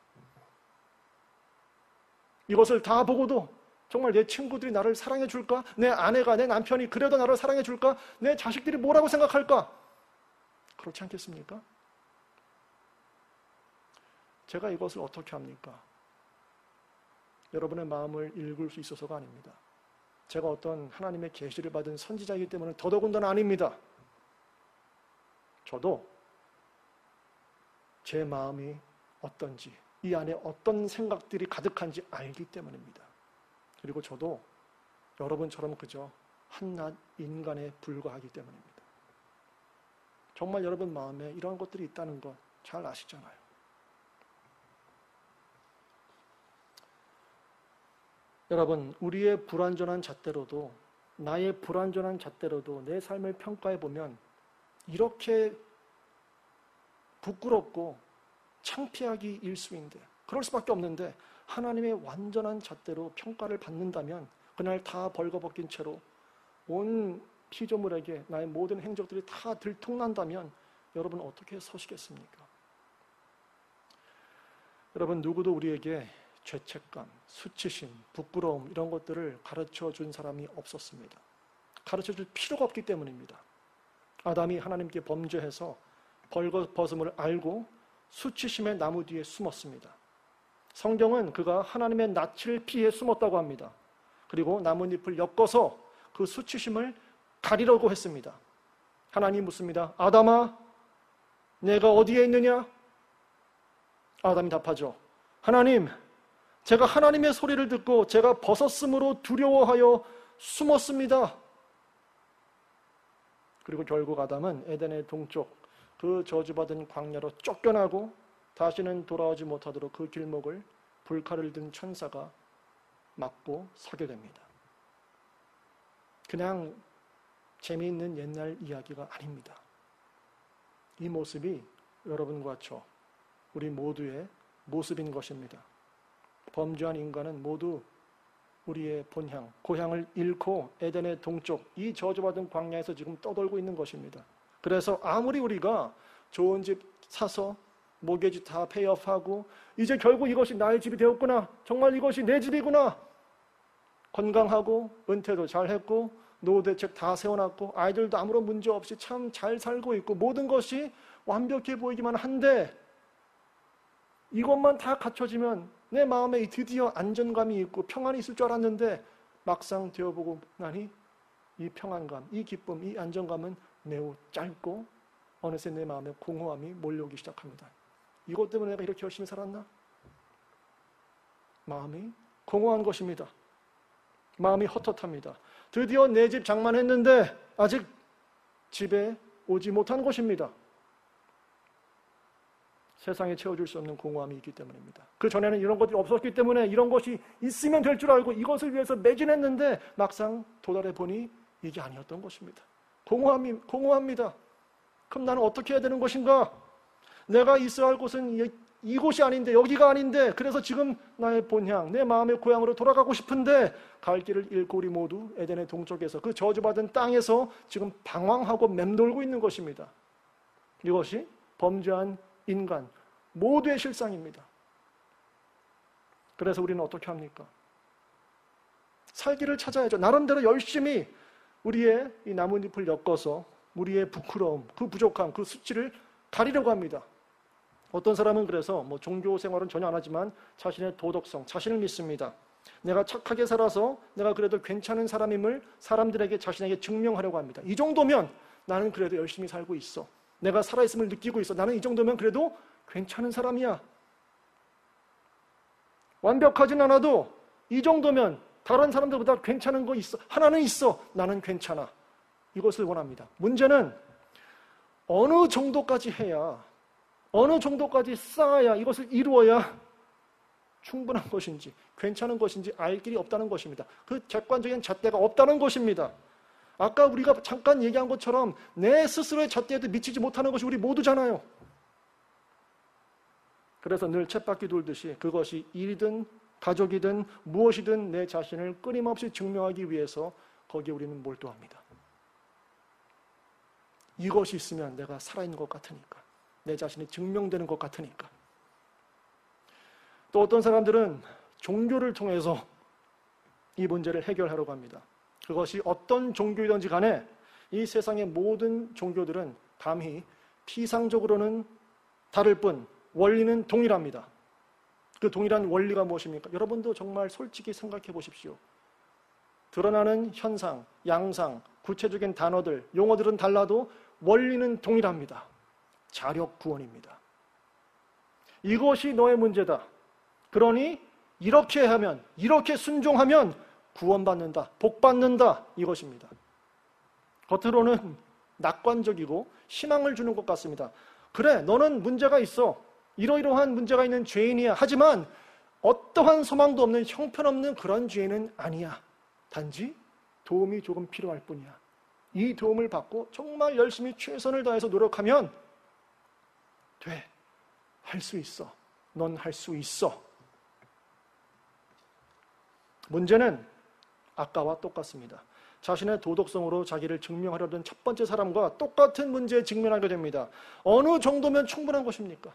이것을 다 보고도 정말 내 친구들이 나를 사랑해 줄까? 내 아내가, 내 남편이 그래도 나를 사랑해 줄까? 내 자식들이 뭐라고 생각할까? 그렇지 않겠습니까? 제가 이것을 어떻게 합니까? 여러분의 마음을 읽을 수 있어서가 아닙니다. 제가 어떤 하나님의 계시를 받은 선지자이기 때문에 더더군다나 아닙니다. 저도 제 마음이 어떤지, 이 안에 어떤 생각들이 가득한지 알기 때문입니다. 그리고 저도 여러분처럼 그저 한낱 인간에 불과하기 때문입니다. 정말 여러분 마음에 이런 것들이 있다는 것 잘 아시잖아요. 여러분, 우리의 불완전한 잣대로도, 나의 불완전한 잣대로도 내 삶을 평가해 보면 이렇게 부끄럽고 창피하기 일수인데, 그럴 수밖에 없는데, 하나님의 완전한 잣대로 평가를 받는다면 그날 다 벌거벗긴 채로 온 피조물에게 나의 모든 행적들이 다 들통난다면 여러분 어떻게 서시겠습니까? 여러분, 누구도 우리에게 죄책감, 수치심, 부끄러움 이런 것들을 가르쳐 준 사람이 없었습니다. 가르쳐 줄 필요가 없기 때문입니다. 아담이 하나님께 범죄해서 벌거벗음을 알고 수치심의 나무 뒤에 숨었습니다. 성경은 그가 하나님의 낯을 피해 숨었다고 합니다. 그리고 나뭇잎을 엮어서 그 수치심을 가리려고 했습니다. 하나님 묻습니다. 아담아, 내가 어디에 있느냐? 아담이 답하죠. 하나님, 제가 하나님의 소리를 듣고 제가 벗었으므로 두려워하여 숨었습니다. 그리고 결국 아담은 에덴의 동쪽 그 저주받은 광야로 쫓겨나고 다시는 돌아오지 못하도록 그 길목을 불칼을 든 천사가 막고 서게 됩니다. 그냥 재미있는 옛날 이야기가 아닙니다. 이 모습이 여러분과 저, 우리 모두의 모습인 것입니다. 범죄한 인간은 모두 우리의 본향, 고향을 잃고 에덴의 동쪽, 이 저주받은 광야에서 지금 떠돌고 있는 것입니다. 그래서 아무리 우리가 좋은 집 사서 모기지 다 페이업하고 이제 결국 이것이 나의 집이 되었구나, 정말 이것이 내 집이구나, 건강하고 은퇴도 잘했고 노후대책 다 세워놨고 아이들도 아무런 문제 없이 참 잘 살고 있고 모든 것이 완벽해 보이기만 한데 이것만 다 갖춰지면 내 마음에 드디어 안정감이 있고 평안이 있을 줄 알았는데 막상 되어보고 나니 이 평안감, 이 기쁨, 이 안정감은 매우 짧고 어느새 내 마음에 공허함이 몰려오기 시작합니다. 이것 때문에 내가 이렇게 열심히 살았나? 마음이 공허한 것입니다. 마음이 헛헛합니다. 드디어 내 집 장만했는데 아직 집에 오지 못한 것입니다. 세상에 채워줄 수 없는 공허함이 있기 때문입니다. 그 전에는 이런 것들이 없었기 때문에 이런 것이 있으면 될 줄 알고 이것을 위해서 매진했는데 막상 도달해 보니 이게 아니었던 것입니다. 공허함이, 공허합니다. 그럼 나는 어떻게 해야 되는 것인가? 내가 있어야 할 곳은 이, 이곳이 아닌데, 여기가 아닌데, 그래서 지금 나의 본향, 내 마음의 고향으로 돌아가고 싶은데 갈 길을 잃고 우리 모두 에덴의 동쪽에서 그 저주받은 땅에서 지금 방황하고 맴돌고 있는 것입니다. 이것이 범죄한 인간 모두의 실상입니다. 그래서 우리는 어떻게 합니까? 살기를 찾아야죠. 나름대로 열심히 우리의 이 나뭇잎을 엮어서 우리의 부끄러움, 그 부족함, 그 수치를 가리려고 합니다. 어떤 사람은 그래서 뭐 종교 생활은 전혀 안 하지만 자신의 도덕성, 자신을 믿습니다. 내가 착하게 살아서 내가 그래도 괜찮은 사람임을 사람들에게 자신에게 증명하려고 합니다. 이 정도면 나는 그래도 열심히 살고 있어. 내가 살아있음을 느끼고 있어. 나는 이 정도면 그래도 괜찮은 사람이야. 완벽하진 않아도 이 정도면 다른 사람들보다 괜찮은 거 있어. 하나는 있어. 나는 괜찮아. 이것을 원합니다. 문제는 어느 정도까지 해야, 어느 정도까지 쌓아야, 이것을 이루어야 충분한 것인지, 괜찮은 것인지 알 길이 없다는 것입니다. 그 객관적인 잣대가 없다는 것입니다. 아까 우리가 잠깐 얘기한 것처럼 내 스스로의 잣대에도 미치지 못하는 것이 우리 모두잖아요. 그래서 늘 쳇바퀴 돌듯이 그것이 일이든 가족이든 무엇이든 내 자신을 끊임없이 증명하기 위해서 거기에 우리는 몰두합니다. 이것이 있으면 내가 살아있는 것 같으니까, 내 자신이 증명되는 것 같으니까. 또 어떤 사람들은 종교를 통해서 이 문제를 해결하려고 합니다. 그것이 어떤 종교이든지 간에 이 세상의 모든 종교들은 감히 피상적으로는 다를 뿐 원리는 동일합니다. 그 동일한 원리가 무엇입니까? 여러분도 정말 솔직히 생각해 보십시오. 드러나는 현상, 양상, 구체적인 단어들, 용어들은 달라도 원리는 동일합니다. 자력 구원입니다. 이것이 너의 문제다. 그러니 이렇게 하면, 이렇게 순종하면 구원받는다, 복받는다, 이것입니다. 겉으로는 낙관적이고 희망을 주는 것 같습니다. 그래, 너는 문제가 있어. 이러이러한 문제가 있는 죄인이야. 하지만 어떠한 소망도 없는 형편없는 그런 죄인은 아니야. 단지 도움이 조금 필요할 뿐이야. 이 도움을 받고 정말 열심히 최선을 다해서 노력하면 돼. 할 수 있어. 넌 할 수 있어. 문제는 아까와 똑같습니다. 자신의 도덕성으로 자기를 증명하려던 첫 번째 사람과 똑같은 문제에 직면하게 됩니다. 어느 정도면 충분한 것입니까?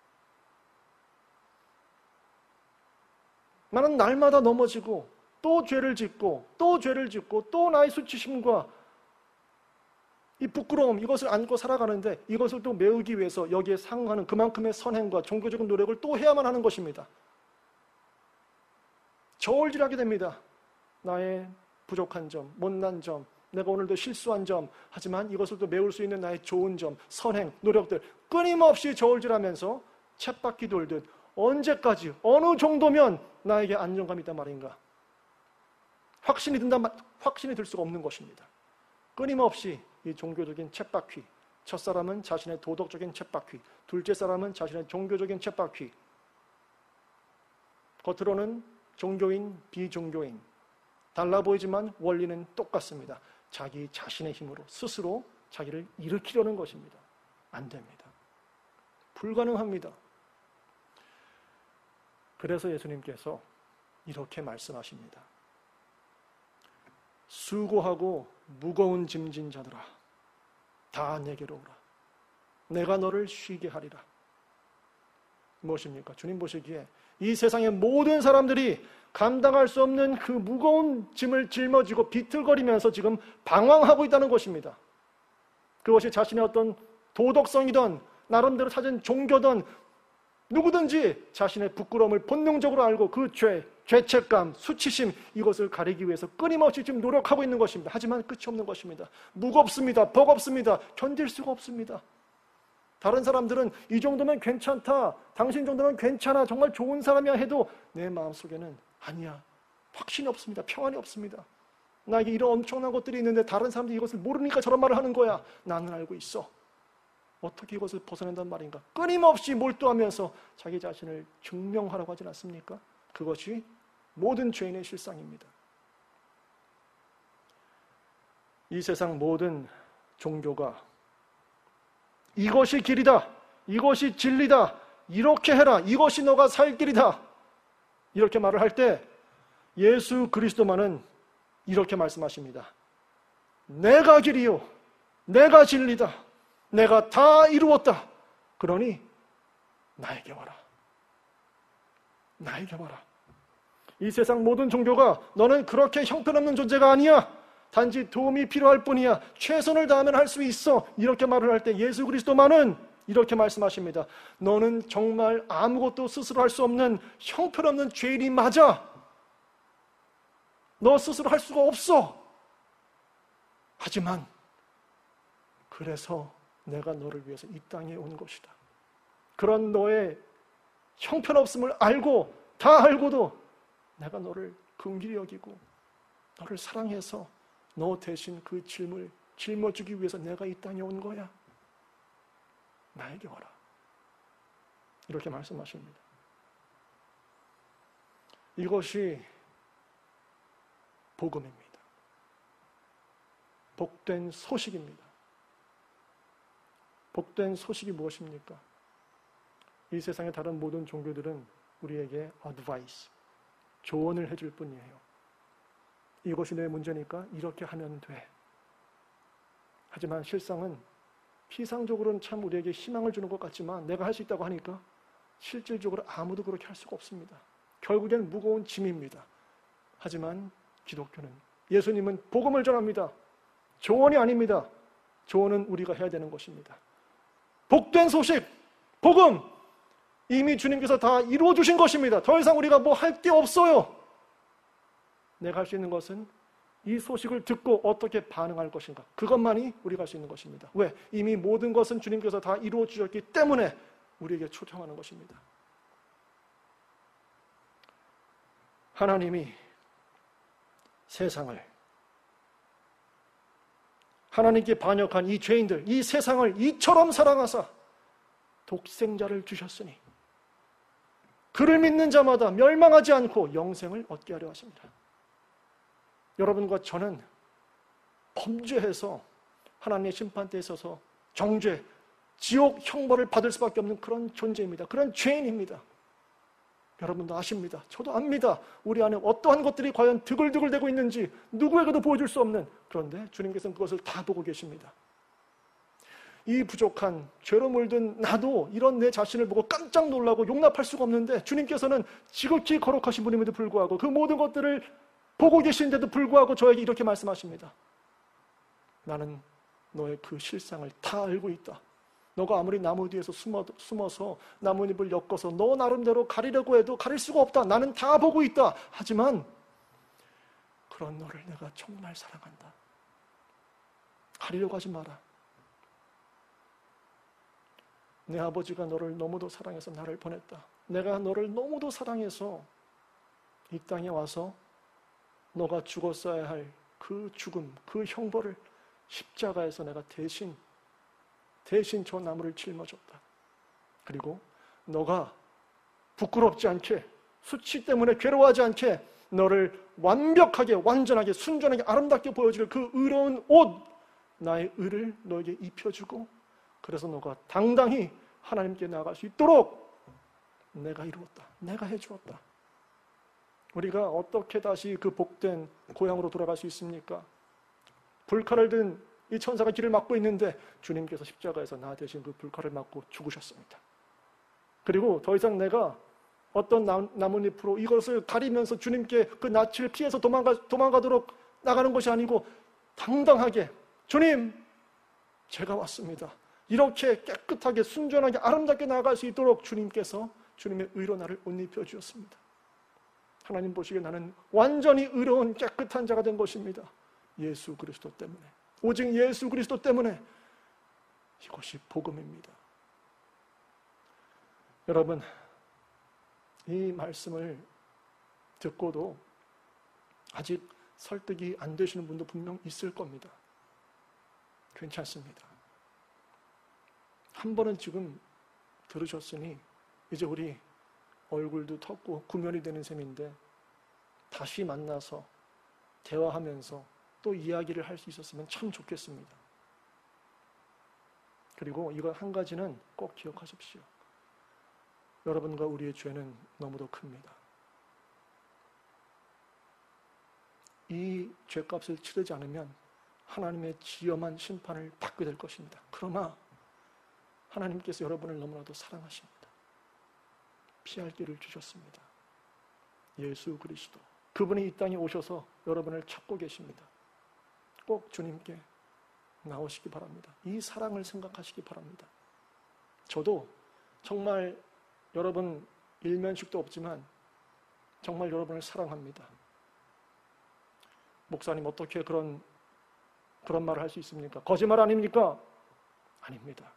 나는 날마다 넘어지고 또 죄를 짓고 또 죄를 짓고 또 나의 수치심과 이 부끄러움, 이것을 안고 살아가는데 이것을 또 메우기 위해서 여기에 상응하는 그만큼의 선행과 종교적인 노력을 또 해야만 하는 것입니다. 저울질하게 됩니다. 나의 부족한 점, 못난 점, 내가 오늘도 실수한 점, 하지만 이것을 또 메울 수 있는 나의 좋은 점, 선행, 노력들 끊임없이 저울질하면서 쳇바퀴 돌듯 언제까지, 어느 정도면 나에게 안정감이 있단 말인가? 확신이 든다, 확신이 들 수가 없는 것입니다. 끊임없이 이 종교적인 쳇바퀴, 첫사람은 자신의 도덕적인 쳇바퀴, 둘째 사람은 자신의 종교적인 쳇바퀴, 겉으로는 종교인, 비종교인, 달라 보이지만 원리는 똑같습니다. 자기 자신의 힘으로 스스로 자기를 일으키려는 것입니다. 안 됩니다. 불가능합니다. 그래서 예수님께서 이렇게 말씀하십니다. 수고하고 무거운 짐진 자들아, 다 내게로 오라. 내가 너를 쉬게 하리라. 무엇입니까? 주님 보시기에 이 세상의 모든 사람들이 감당할 수 없는 그 무거운 짐을 짊어지고 비틀거리면서 지금 방황하고 있다는 것입니다. 그것이 자신의 어떤 도덕성이든 나름대로 찾은 종교든 누구든지 자신의 부끄러움을 본능적으로 알고 그 죄, 죄책감, 수치심 이것을 가리기 위해서 끊임없이 지금 노력하고 있는 것입니다. 하지만 끝이 없는 것입니다. 무겁습니다. 버겁습니다. 견딜 수가 없습니다. 다른 사람들은 이 정도면 괜찮다, 당신 정도면 괜찮아, 정말 좋은 사람이야 해도 내 마음속에는 아니야, 확신이 없습니다. 평안이 없습니다. 나에게 이런 엄청난 것들이 있는데 다른 사람들이 이것을 모르니까 저런 말을 하는 거야. 나는 알고 있어. 어떻게 이것을 벗어낸단 말인가? 끊임없이 몰두하면서 자기 자신을 증명하라고 하지 않습니까? 그것이 모든 죄인의 실상입니다. 이 세상 모든 종교가 이것이 길이다, 이것이 진리다, 이렇게 해라, 이것이 너가 살 길이다 이렇게 말을 할 때 예수 그리스도만은 이렇게 말씀하십니다. 내가 길이요, 내가 진리다, 내가 다 이루었다. 그러니 나에게 와라. 나에게 와라. 이 세상 모든 종교가 너는 그렇게 형편없는 존재가 아니야. 단지 도움이 필요할 뿐이야. 최선을 다하면 할 수 있어. 이렇게 말을 할 때 예수 그리스도만은 이렇게 말씀하십니다. 너는 정말 아무것도 스스로 할 수 없는 형편없는 죄인이 맞아. 너 스스로 할 수가 없어. 하지만 그래서 내가 너를 위해서 이 땅에 온 것이다. 그런 너의 형편없음을 알고 다 알고도 내가 너를 긍휼히 여기고 너를 사랑해서 너 대신 그 짐을 짊어지기 위해서 내가 이 땅에 온 거야. 나에게 와라. 이렇게 말씀하십니다. 이것이 복음입니다. 복된 소식입니다. 복된 소식이 무엇입니까? 이 세상의 다른 모든 종교들은 우리에게 어드바이스, 조언을 해줄 뿐이에요. 이것이 내 문제니까 이렇게 하면 돼. 하지만 실상은 피상적으로는 참 우리에게 희망을 주는 것 같지만 내가 할 수 있다고 하니까 실질적으로 아무도 그렇게 할 수가 없습니다. 결국엔 무거운 짐입니다. 하지만 기독교는, 예수님은 복음을 전합니다. 조언이 아닙니다. 조언은 우리가 해야 되는 것입니다. 복된 소식, 복음, 이미 주님께서 다 이루어 주신 것입니다. 더 이상 우리가 뭐 할 게 없어요. 내가 할 수 있는 것은 이 소식을 듣고 어떻게 반응할 것인가, 그것만이 우리가 할 수 있는 것입니다. 왜? 이미 모든 것은 주님께서 다 이루어 주셨기 때문에 우리에게 초청하는 것입니다. 하나님이 세상을, 하나님께 반역한 이 죄인들, 이 세상을 이처럼 사랑하사 독생자를 주셨으니 그를 믿는 자마다 멸망하지 않고 영생을 얻게 하려 하십니다. 여러분과 저는 범죄해서 하나님의 심판대에 서서 정죄, 지옥 형벌을 받을 수밖에 없는 그런 존재입니다. 그런 죄인입니다. 여러분도 아십니다. 저도 압니다. 우리 안에 어떠한 것들이 과연 드글드글대고 있는지 누구에게도 보여줄 수 없는, 그런데 주님께서는 그것을 다 보고 계십니다. 이 부족한 죄로 물든 나도 이런 내 자신을 보고 깜짝 놀라고 용납할 수가 없는데 주님께서는 지극히 거룩하신 분임에도 불구하고 그 모든 것들을 보고 계신데도 불구하고 저에게 이렇게 말씀하십니다. 나는 너의 그 실상을 다 알고 있다. 너가 아무리 나무 뒤에서 숨어, 숨어서 나뭇잎을 엮어서 너 나름대로 가리려고 해도 가릴 수가 없다. 나는 다 보고 있다. 하지만 그런 너를 내가 정말 사랑한다. 가리려고 하지 마라. 내 아버지가 너를 너무도 사랑해서 나를 보냈다. 내가 너를 너무도 사랑해서 이 땅에 와서 너가 죽었어야 할 그 죽음, 그 형벌을 십자가에서 내가 대신 대신 저 나무를 짊어졌다. 그리고 너가 부끄럽지 않게, 수치 때문에 괴로워하지 않게 너를 완벽하게, 완전하게, 순전하게, 아름답게 보여줄 그 의로운 옷, 나의 의를 너에게 입혀주고, 그래서 너가 당당히 하나님께 나아갈 수 있도록 내가 이루었다. 내가 해주었다. 우리가 어떻게 다시 그 복된 고향으로 돌아갈 수 있습니까? 불칼을 든 이 천사가 길을 막고 있는데 주님께서 십자가에서 나 대신 그 불칼을 막고 죽으셨습니다. 그리고 더 이상 내가 어떤 나뭇잎으로 이것을 가리면서 주님께 그 낯을 피해서 도망가, 도망가도록 나가는 것이 아니고 당당하게 주님, 제가 왔습니다. 이렇게 깨끗하게 순전하게 아름답게 나아갈 수 있도록 주님께서 주님의 의로 나를 옷 입혀 주셨습니다. 하나님 보시기에 나는 완전히 의로운 깨끗한 자가 된 것입니다. 예수 그리스도 때문에, 오직 예수 그리스도 때문에. 이것이 복음입니다. 여러분, 이 말씀을 듣고도 아직 설득이 안 되시는 분도 분명 있을 겁니다. 괜찮습니다. 한 번은 지금 들으셨으니 이제 우리 얼굴도 텄고 구면이 되는 셈인데 다시 만나서 대화하면서 또 이야기를 할 수 있었으면 참 좋겠습니다. 그리고 이거 한 가지는 꼭 기억하십시오. 여러분과 우리의 죄는 너무도 큽니다. 이 죄값을 치르지 않으면 하나님의 지엄한 심판을 받게 될 것입니다. 그러나 하나님께서 여러분을 너무나도 사랑하십니다. 피할 길을 주셨습니다. 예수 그리스도, 그분이 이 땅에 오셔서 여러분을 찾고 계십니다. 꼭 주님께 나오시기 바랍니다. 이 사랑을 생각하시기 바랍니다. 저도 정말 여러분 일면식도 없지만 정말 여러분을 사랑합니다. 목사님 어떻게 그런 그런 말을 할 수 있습니까? 거짓말 아닙니까? 아닙니다.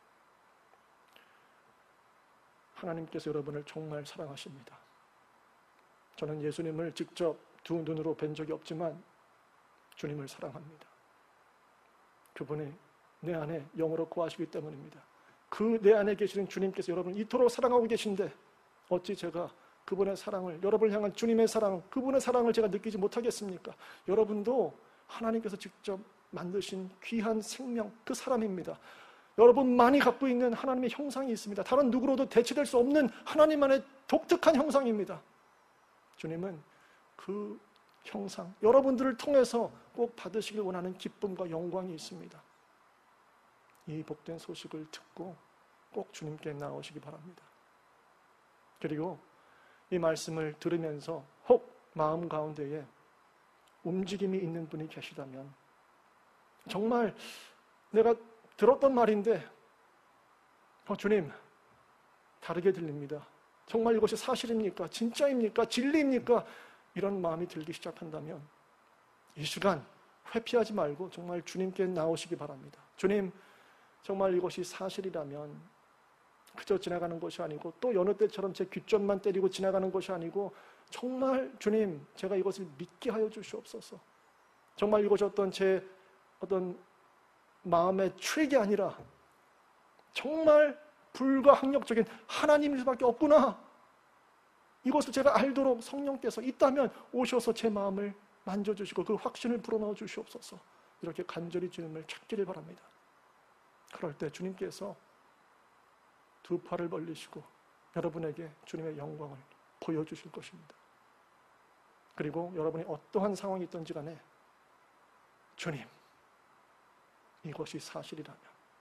하나님께서 여러분을 정말 사랑하십니다. 저는 예수님을 직접 두 눈으로 뵌 적이 없지만 주님을 사랑합니다. 그분이 내 안에 영으로 거하시기 때문입니다. 그 내 안에 계시는 주님께서 여러분을 이토록 사랑하고 계신데 어찌 제가 그분의 사랑을, 여러분을 향한 주님의 사랑, 그분의 사랑을 제가 느끼지 못하겠습니까? 여러분도 하나님께서 직접 만드신 귀한 생명, 그 사람입니다. 여러분만이 갖고 있는 하나님의 형상이 있습니다. 다른 누구로도 대체될 수 없는 하나님만의 독특한 형상입니다. 주님은 그 형상, 여러분들을 통해서 꼭 받으시길 원하는 기쁨과 영광이 있습니다. 이 복된 소식을 듣고 꼭 주님께 나오시기 바랍니다. 그리고 이 말씀을 들으면서 혹 마음 가운데에 움직임이 있는 분이 계시다면, 정말 내가 들었던 말인데 어, 주님 다르게 들립니다. 정말 이것이 사실입니까? 진짜입니까? 진리입니까? 이런 마음이 들기 시작한다면 이 시간 회피하지 말고 정말 주님께 나오시기 바랍니다. 주님, 정말 이것이 사실이라면 그저 지나가는 것이 아니고 또 여느 때처럼 제 귀점만 때리고 지나가는 것이 아니고 정말 주님, 제가 이것을 믿게 하여 주시옵소서. 정말 이것이 어떤 제 어떤 마음의 트릭이 아니라 정말 불가항력적인 하나님일 수밖에 없구나. 이것을 제가 알도록 성령께서 있다면 오셔서 제 마음을 만져주시고 그 확신을 불어넣어 주시옵소서. 이렇게 간절히 주님을 찾기를 바랍니다. 그럴 때 주님께서 두 팔을 벌리시고 여러분에게 주님의 영광을 보여주실 것입니다. 그리고 여러분이 어떠한 상황이 있든지 간에 주님, 이것이 사실이라면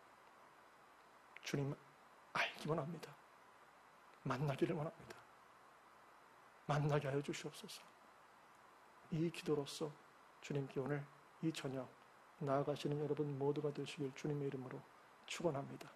주님 알기만 합니다. 만나기를 원합니다. 만나게 하여 주시옵소서. 이 기도로서 주님께 오늘 이 저녁 나아가시는 여러분 모두가 되시길 주님의 이름으로 축원합니다.